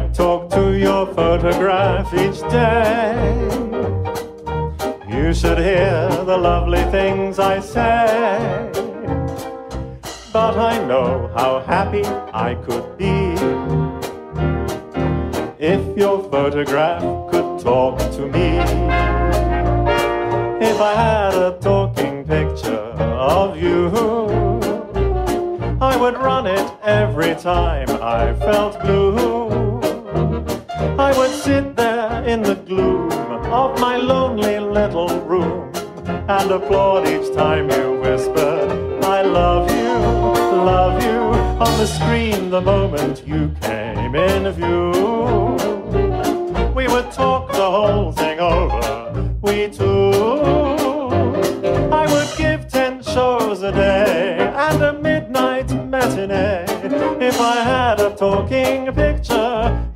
I'd talk to your photograph each day. You should hear the lovely things I say. But I know how happy I could be if your photograph could talk to me. If I had a talking picture of you, I would run it every time I felt blue. I would sit there in the gloom of my lonely little room and applaud each time you whispered, I love you, on the screen the moment you came in view. We would talk the whole thing over, we two. I would give 10 shows a day and a midnight matinee if I had a talking picture